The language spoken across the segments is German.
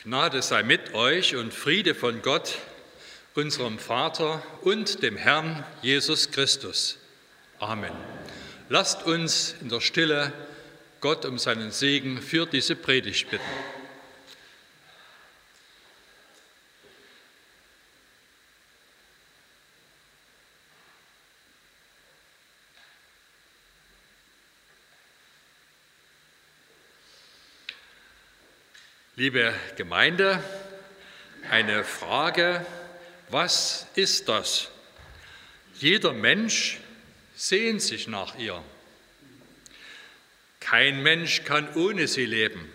Gnade sei mit euch und Friede von Gott, unserem Vater und dem Herrn Jesus Christus. Amen. Lasst uns in der Stille Gott um seinen Segen für diese Predigt bitten. Liebe Gemeinde, eine Frage, was ist das? Jeder Mensch sehnt sich nach ihr. Kein Mensch kann ohne sie leben.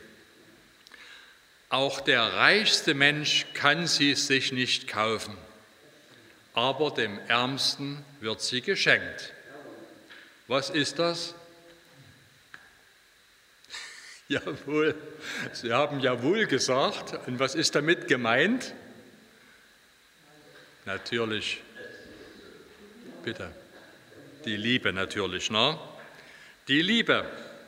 Auch der reichste Mensch kann sie sich nicht kaufen, aber dem Ärmsten wird sie geschenkt. Was ist das? Jawohl, Sie haben jawohl gesagt. Und was ist damit gemeint? Natürlich, bitte, die Liebe natürlich, ne? Die Liebe.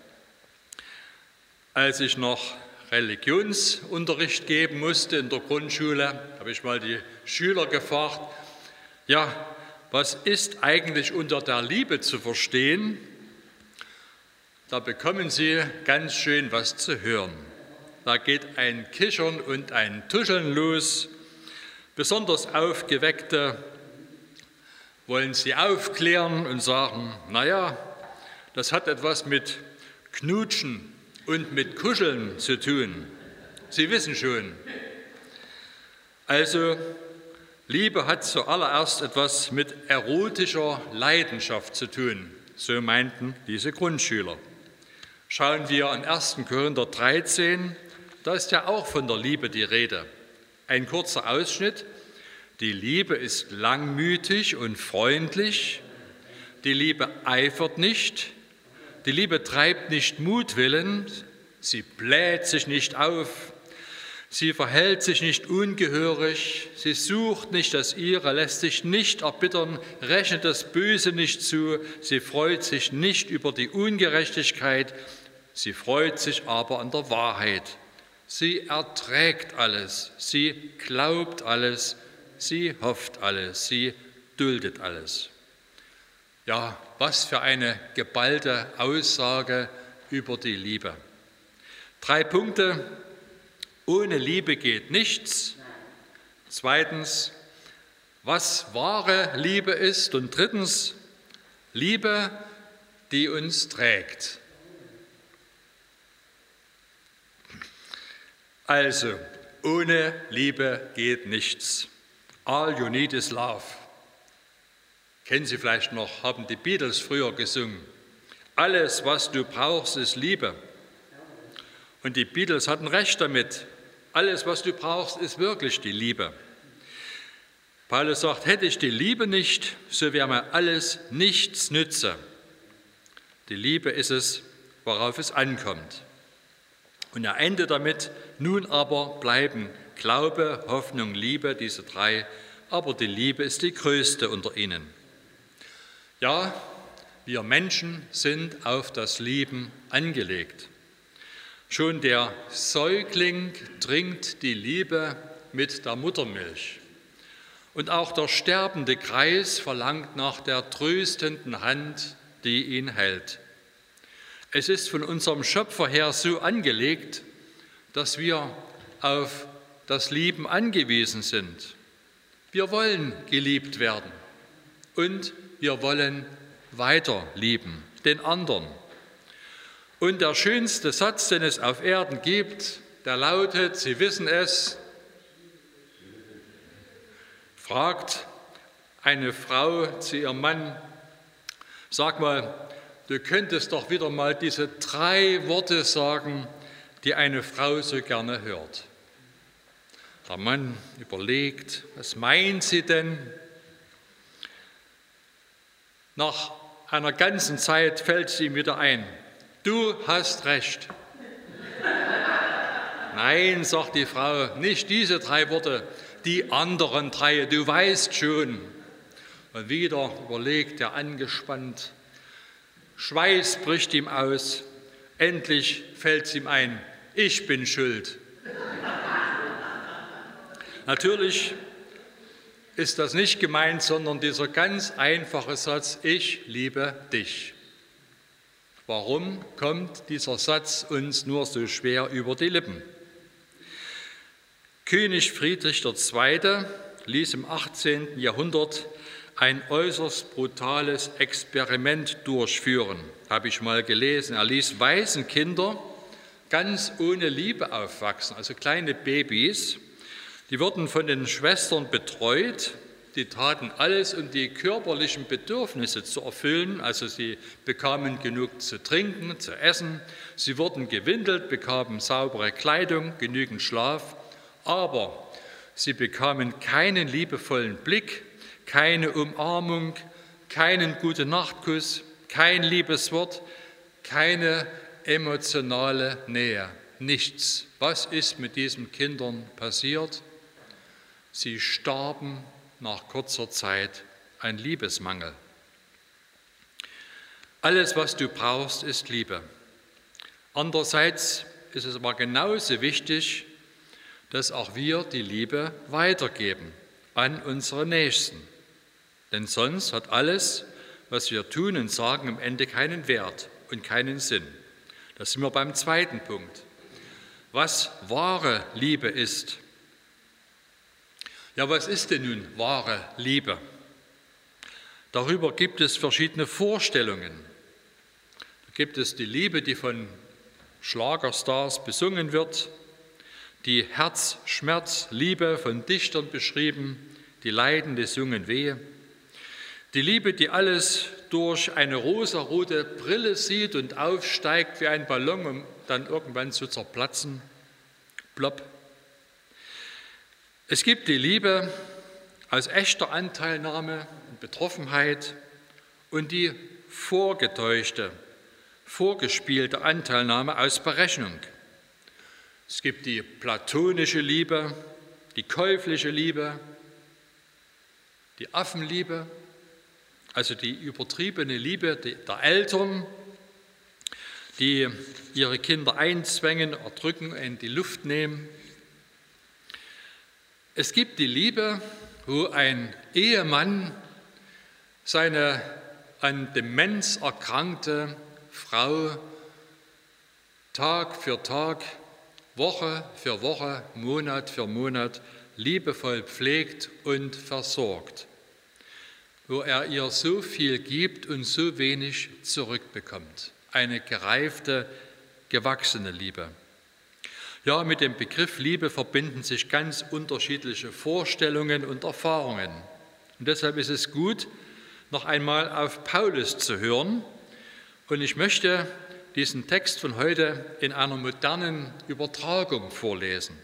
Als ich noch Religionsunterricht geben musste in der Grundschule, habe ich mal die Schüler gefragt, ja, was ist eigentlich unter der Liebe zu verstehen? Da bekommen Sie ganz schön was zu hören. Da geht ein Kichern und ein Tuscheln los. Besonders Aufgeweckte wollen Sie aufklären und sagen, naja, das hat etwas mit Knutschen und mit Kuscheln zu tun. Sie wissen schon. Also, Liebe hat zuallererst etwas mit erotischer Leidenschaft zu tun. So meinten diese Grundschüler. Schauen wir in 1. Korinther 13, da ist ja auch von der Liebe die Rede. Ein kurzer Ausschnitt. Die Liebe ist langmütig und freundlich. Die Liebe eifert nicht. Die Liebe treibt nicht Mutwillen. Sie bläht sich nicht auf. Sie verhält sich nicht ungehörig. Sie sucht nicht das Ihre, lässt sich nicht erbittern, rechnet das Böse nicht zu. Sie freut sich nicht über die Ungerechtigkeit. Sie freut sich aber an der Wahrheit. Sie erträgt alles, sie glaubt alles, sie hofft alles, sie duldet alles. Ja, was für eine geballte Aussage über die Liebe. 3 Punkte. Ohne Liebe geht nichts. 2. was wahre Liebe ist. Und 3. Liebe, die uns trägt. Also, ohne Liebe geht nichts. All you need is love. Kennen Sie vielleicht noch, haben die Beatles früher gesungen. Alles, was du brauchst, ist Liebe. Und die Beatles hatten recht damit. Alles, was du brauchst, ist wirklich die Liebe. Paulus sagt, hätte ich die Liebe nicht, so wäre mir alles nichts nütze. Die Liebe ist es, worauf es ankommt. Und er endet damit, nun aber bleiben Glaube, Hoffnung, Liebe, diese 3, aber die Liebe ist die größte unter ihnen. Ja, wir Menschen sind auf das Lieben angelegt. Schon der Säugling trinkt die Liebe mit der Muttermilch. Und auch der sterbende Greis verlangt nach der tröstenden Hand, die ihn hält. Es ist von unserem Schöpfer her so angelegt, dass wir auf das Lieben angewiesen sind. Wir wollen geliebt werden und wir wollen weiter lieben, den anderen. Und der schönste Satz, den es auf Erden gibt, der lautet, Sie wissen es, fragt eine Frau zu ihrem Mann, sag mal, du könntest doch wieder mal diese 3 Worte sagen, die eine Frau so gerne hört. Der Mann überlegt, was meint sie denn? Nach einer ganzen Zeit fällt es ihm wieder ein. Du hast recht. Nein, sagt die Frau, nicht diese 3 Worte, die anderen 3, du weißt schon. Und wieder überlegt er angespannt. Schweiß bricht ihm aus. Endlich fällt es ihm ein, ich bin schuld. Natürlich ist das nicht gemeint, sondern dieser ganz einfache Satz, ich liebe dich. Warum kommt dieser Satz uns nur so schwer über die Lippen? König Friedrich II. Ließ im 18. Jahrhundert ein äußerst brutales Experiment durchführen, habe ich mal gelesen. Er ließ Waisenkinder ganz ohne Liebe aufwachsen, also kleine Babys. Die wurden von den Schwestern betreut, die taten alles, um die körperlichen Bedürfnisse zu erfüllen. Also sie bekamen genug zu trinken, zu essen, sie wurden gewindelt, bekamen saubere Kleidung, genügend Schlaf, aber sie bekamen keinen liebevollen Blick, keine Umarmung, keinen Gute-Nacht-Kuss, kein Liebeswort, keine emotionale Nähe, nichts. Was ist mit diesen Kindern passiert? Sie starben nach kurzer Zeit an Liebesmangel. Alles, was du brauchst, ist Liebe. Andererseits ist es aber genauso wichtig, dass auch wir die Liebe weitergeben an unsere Nächsten. Denn sonst hat alles, was wir tun und sagen, am Ende keinen Wert und keinen Sinn. Da sind wir beim zweiten Punkt. Was wahre Liebe ist. Ja, was ist denn nun wahre Liebe? Darüber gibt es verschiedene Vorstellungen. Da gibt es die Liebe, die von Schlagerstars besungen wird, die Herzschmerzliebe von Dichtern beschrieben, die Leidende sungen weh, die Liebe, die alles durch eine rosarote Brille sieht und aufsteigt wie ein Ballon, um dann irgendwann zu zerplatzen, plopp. Es gibt die Liebe aus echter Anteilnahme und Betroffenheit und die vorgetäuschte, vorgespielte Anteilnahme aus Berechnung. Es gibt die platonische Liebe, die käufliche Liebe, die Affenliebe, also die übertriebene Liebe der Eltern, die ihre Kinder einzwängen, erdrücken, in die Luft nehmen. Es gibt die Liebe, wo ein Ehemann seine an Demenz erkrankte Frau Tag für Tag, Woche für Woche, Monat für Monat liebevoll pflegt und versorgt, wo er ihr so viel gibt und so wenig zurückbekommt. Eine gereifte, gewachsene Liebe. Ja, mit dem Begriff Liebe verbinden sich ganz unterschiedliche Vorstellungen und Erfahrungen. Und deshalb ist es gut, noch einmal auf Paulus zu hören. Und ich möchte diesen Text von heute in einer modernen Übertragung vorlesen.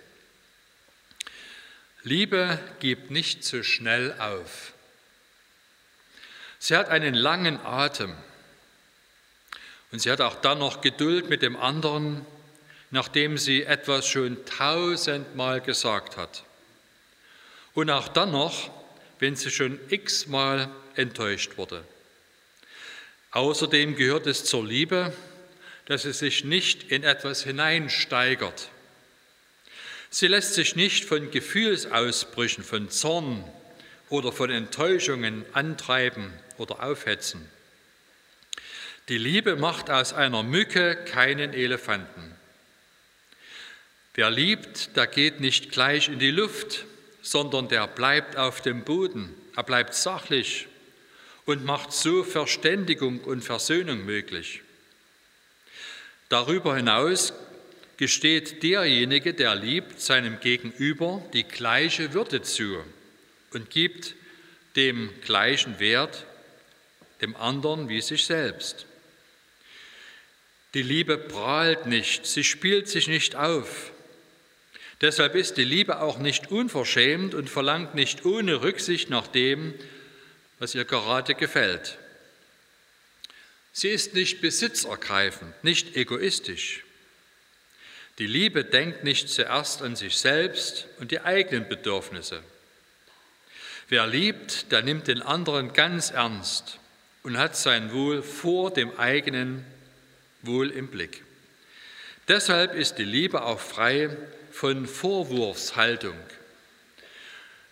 Liebe gibt nicht so schnell auf. Sie hat einen langen Atem und sie hat auch dann noch Geduld mit dem anderen, nachdem sie etwas schon 1000-mal gesagt hat. Und auch dann noch, wenn sie schon x-mal enttäuscht wurde. Außerdem gehört es zur Liebe, dass sie sich nicht in etwas hineinsteigert. Sie lässt sich nicht von Gefühlsausbrüchen, von Zorn oder von Enttäuschungen antreiben oder aufhetzen. Die Liebe macht aus einer Mücke keinen Elefanten. Wer liebt, der geht nicht gleich in die Luft, sondern der bleibt auf dem Boden. Er bleibt sachlich und macht so Verständigung und Versöhnung möglich. Darüber hinaus gesteht derjenige, der liebt, seinem Gegenüber die gleiche Würde zu und gibt dem gleichen Wert, dem anderen wie sich selbst. Die Liebe prahlt nicht, sie spielt sich nicht auf. Deshalb ist die Liebe auch nicht unverschämt und verlangt nicht ohne Rücksicht nach dem, was ihr gerade gefällt. Sie ist nicht besitzergreifend, nicht egoistisch. Die Liebe denkt nicht zuerst an sich selbst und die eigenen Bedürfnisse. Wer liebt, der nimmt den anderen ganz ernst und hat sein Wohl vor dem eigenen Wohl im Blick. Deshalb ist die Liebe auch frei von Vorwurfshaltung.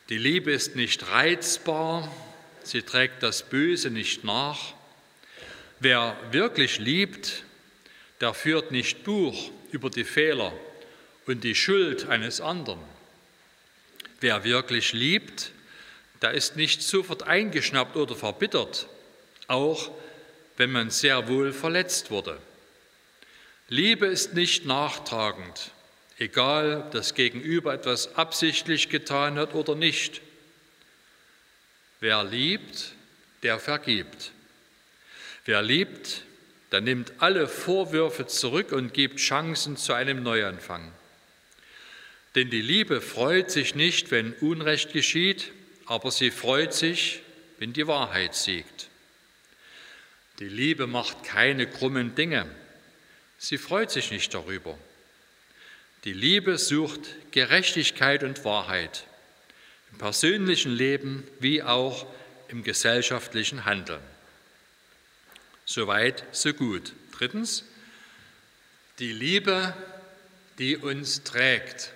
Die Liebe ist nicht reizbar, sie trägt das Böse nicht nach. Wer wirklich liebt, der führt nicht Buch über die Fehler und die Schuld eines anderen. Wer wirklich liebt, der ist nicht sofort eingeschnappt oder verbittert, auch wenn man sehr wohl verletzt wurde. Liebe ist nicht nachtragend, egal ob das Gegenüber etwas absichtlich getan hat oder nicht. Wer liebt, der vergibt. Wer liebt, der nimmt alle Vorwürfe zurück und gibt Chancen zu einem Neuanfang. Denn die Liebe freut sich nicht, wenn Unrecht geschieht, aber sie freut sich, wenn die Wahrheit siegt. Die Liebe macht keine krummen Dinge. Sie freut sich nicht darüber. Die Liebe sucht Gerechtigkeit und Wahrheit, im persönlichen Leben wie auch im gesellschaftlichen Handeln. Soweit, so gut. Drittens, die Liebe, die uns trägt.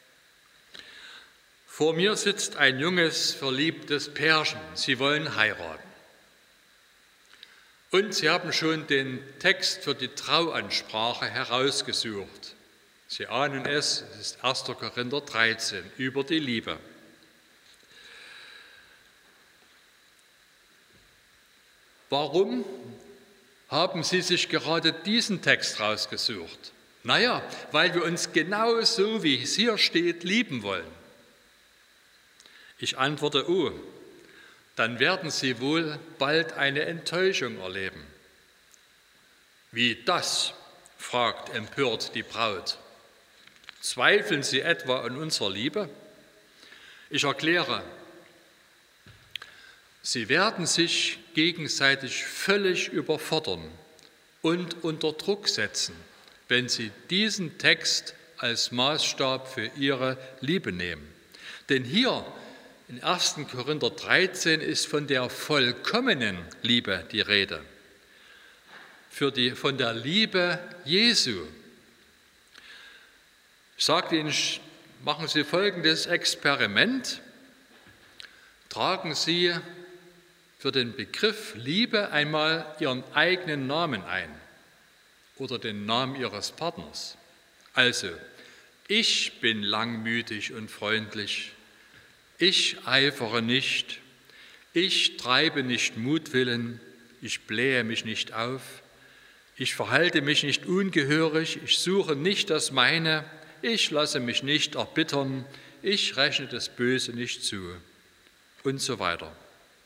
Vor mir sitzt ein junges, verliebtes Pärchen. Sie wollen heiraten. Und sie haben schon den Text für die Trauansprache herausgesucht. Sie ahnen es ist 1. Korinther 13 über die Liebe. Warum haben Sie sich gerade diesen Text rausgesucht? Naja, weil wir uns genau so, wie es hier steht, lieben wollen. Ich antworte, dann werden Sie wohl bald eine Enttäuschung erleben. Wie das? Fragt empört die Braut. Zweifeln Sie etwa an unserer Liebe? Ich erkläre, Sie werden sich gegenseitig völlig überfordern und unter Druck setzen, wenn Sie diesen Text als Maßstab für Ihre Liebe nehmen. Denn hier in 1. Korinther 13 ist von der vollkommenen Liebe die Rede, von der Liebe Jesu. Ich sage Ihnen, machen Sie folgendes Experiment. Tragen Sie für den Begriff Liebe einmal Ihren eigenen Namen ein oder den Namen Ihres Partners. Also, ich bin langmütig und freundlich. Ich eifere nicht. Ich treibe nicht Mutwillen. Ich blähe mich nicht auf. Ich verhalte mich nicht ungehörig. Ich suche nicht das Meine. Ich lasse mich nicht erbittern. Ich rechne das Böse nicht zu. Und so weiter.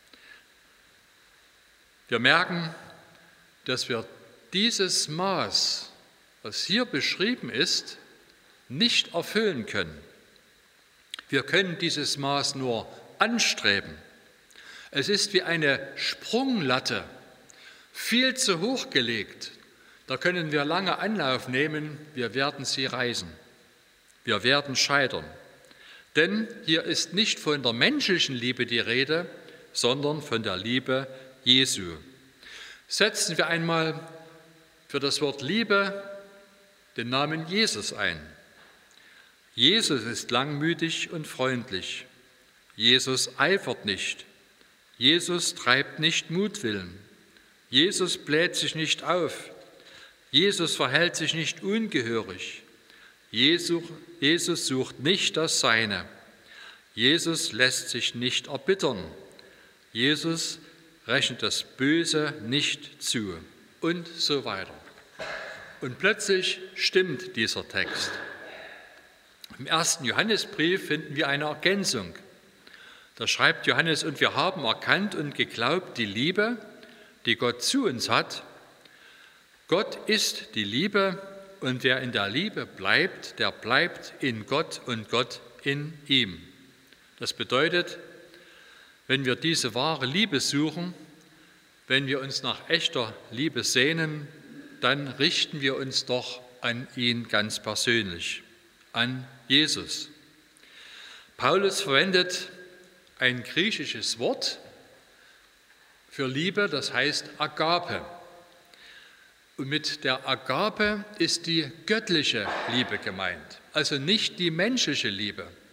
Wir merken, dass wir dieses Maß, was hier beschrieben ist, nicht erfüllen können. Wir können dieses Maß nur anstreben. Es ist wie eine Sprunglatte, viel zu hoch gelegt. Da können wir lange Anlauf nehmen, wir werden sie reißen. Wir werden scheitern. Denn hier ist nicht von der menschlichen Liebe die Rede, sondern von der Liebe Jesu. Setzen wir einmal für das Wort Liebe den Namen Jesus ein. Jesus ist langmütig und freundlich. Jesus eifert nicht. Jesus treibt nicht Mutwillen. Jesus bläht sich nicht auf. Jesus verhält sich nicht ungehörig. Jesus sucht nicht das Seine. Jesus lässt sich nicht erbittern. Jesus rechnet das Böse nicht zu und so weiter. Und plötzlich stimmt dieser Text. Im 1. Johannesbrief finden wir eine Ergänzung. Da schreibt Johannes, und wir haben erkannt und geglaubt die Liebe, die Gott zu uns hat. Gott ist die Liebe und wer in der Liebe bleibt, der bleibt in Gott und Gott in ihm. Das bedeutet, wenn wir diese wahre Liebe suchen, wenn wir uns nach echter Liebe sehnen, dann richten wir uns doch an ihn ganz persönlich, an Jesus. Paulus verwendet ein griechisches Wort für Liebe, das heißt Agape. Und mit der Agape ist die göttliche Liebe gemeint, also nicht die menschliche Liebe.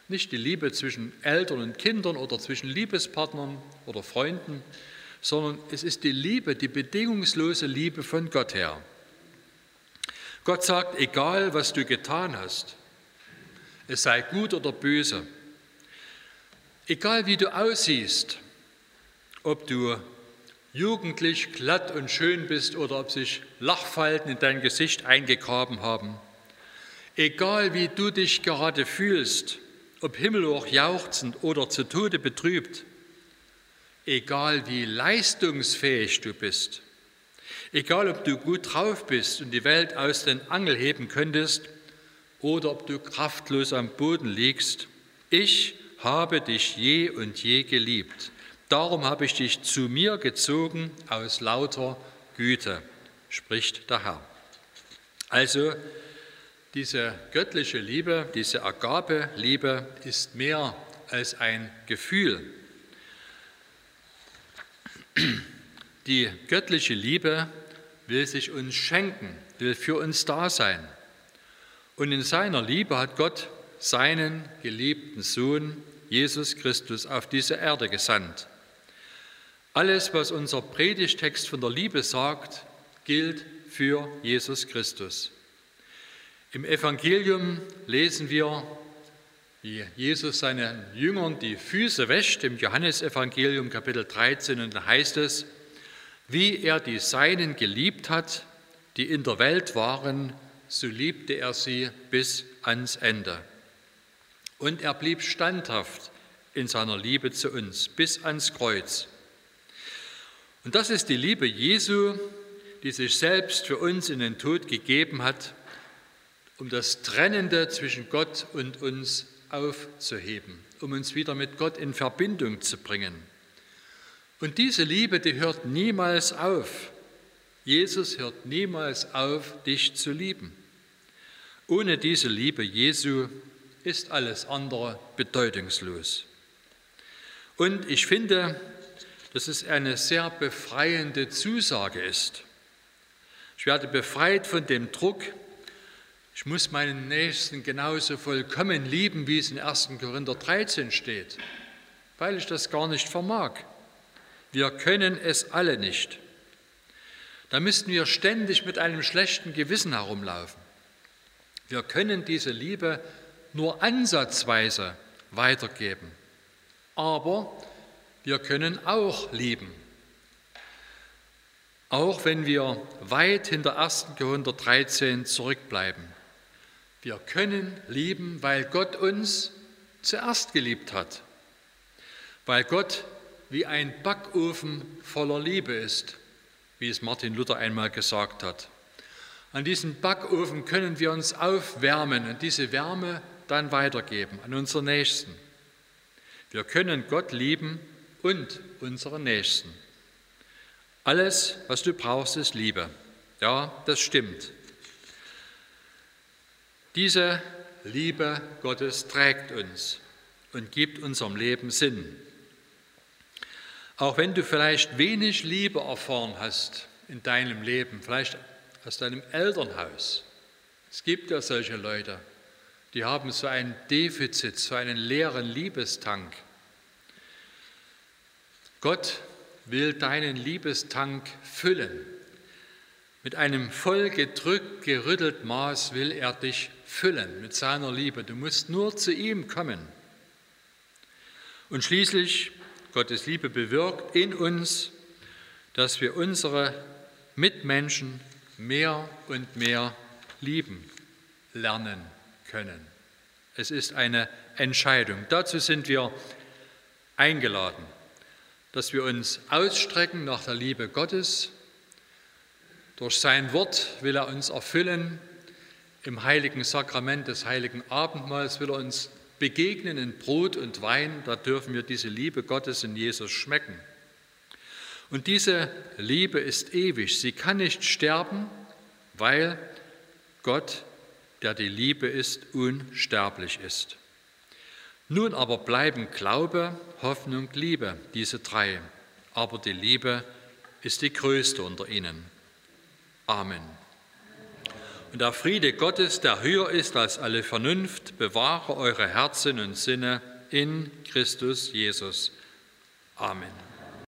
Nicht die Liebe zwischen Eltern und Kindern oder zwischen Liebespartnern oder Freunden, sondern es ist die Liebe, die bedingungslose Liebe von Gott her. Gott sagt, egal was du getan hast, es sei gut oder böse, egal wie du aussiehst, ob du jugendlich, glatt und schön bist oder ob sich Lachfalten in dein Gesicht eingegraben haben, egal wie du dich gerade fühlst, ob himmelhoch jauchzend oder zu Tode betrübt, egal wie leistungsfähig du bist, egal ob du gut drauf bist und die Welt aus den Angeln heben könntest oder ob du kraftlos am Boden liegst, ich habe dich je und je geliebt. Darum habe ich dich zu mir gezogen aus lauter Güte, spricht der Herr. Also diese göttliche Liebe, diese Agape-Liebe ist mehr als ein Gefühl. Die göttliche Liebe will sich uns schenken, will für uns da sein. Und in seiner Liebe hat Gott seinen geliebten Sohn, Jesus Christus, auf diese Erde gesandt. Alles, was unser Predigtext von der Liebe sagt, gilt für Jesus Christus. Im Evangelium lesen wir, wie Jesus seinen Jüngern die Füße wäscht, im Johannesevangelium Kapitel 13, und da heißt es, wie er die Seinen geliebt hat, die in der Welt waren, so liebte er sie bis ans Ende. Und er blieb standhaft in seiner Liebe zu uns, bis ans Kreuz. Und das ist die Liebe Jesu, die sich selbst für uns in den Tod gegeben hat, um das Trennende zwischen Gott und uns aufzuheben, um uns wieder mit Gott in Verbindung zu bringen. Und diese Liebe, die hört niemals auf. Jesus hört niemals auf, dich zu lieben. Ohne diese Liebe Jesu ist alles andere bedeutungslos. Und ich finde, dass es eine sehr befreiende Zusage ist. Ich werde befreit von dem Druck, ich muss meinen Nächsten genauso vollkommen lieben, wie es in 1. Korinther 13 steht, weil ich das gar nicht vermag. Wir können es alle nicht. Da müssten wir ständig mit einem schlechten Gewissen herumlaufen. Wir können diese Liebe nur ansatzweise weitergeben, aber wir können auch lieben. Auch wenn wir weit hinter 1. Korinther 13 zurückbleiben. Wir können lieben, weil Gott uns zuerst geliebt hat. Weil Gott wie ein Backofen voller Liebe ist, wie es Martin Luther einmal gesagt hat. An diesem Backofen können wir uns aufwärmen und diese Wärme dann weitergeben an unsere Nächsten. Wir können Gott lieben und unseren Nächsten. Alles, was du brauchst, ist Liebe. Ja, das stimmt. Diese Liebe Gottes trägt uns und gibt unserem Leben Sinn. Auch wenn du vielleicht wenig Liebe erfahren hast in deinem Leben, vielleicht aus deinem Elternhaus. Es gibt ja solche Leute, die haben so ein Defizit, so einen leeren Liebestank. Gott will deinen Liebestank füllen. Mit einem voll gedrückt, gerüttelt Maß will er dich füllen mit seiner Liebe. Du musst nur zu ihm kommen. Und schließlich, Gottes Liebe bewirkt in uns, dass wir unsere Mitmenschen mehr und mehr lieben lernen können. Es ist eine Entscheidung. Dazu sind wir eingeladen, dass wir uns ausstrecken nach der Liebe Gottes. Durch sein Wort will er uns erfüllen. Im heiligen Sakrament des heiligen Abendmahls will er uns begegnen in Brot und Wein. Da dürfen wir diese Liebe Gottes in Jesus schmecken. Und diese Liebe ist ewig. Sie kann nicht sterben, weil Gott, der die Liebe ist, unsterblich ist. Nun aber bleiben Glaube, Hoffnung, Liebe, diese drei. Aber die Liebe ist die größte unter ihnen. Amen. Und der Friede Gottes, der höher ist als alle Vernunft, bewahre eure Herzen und Sinne in Christus Jesus. Amen.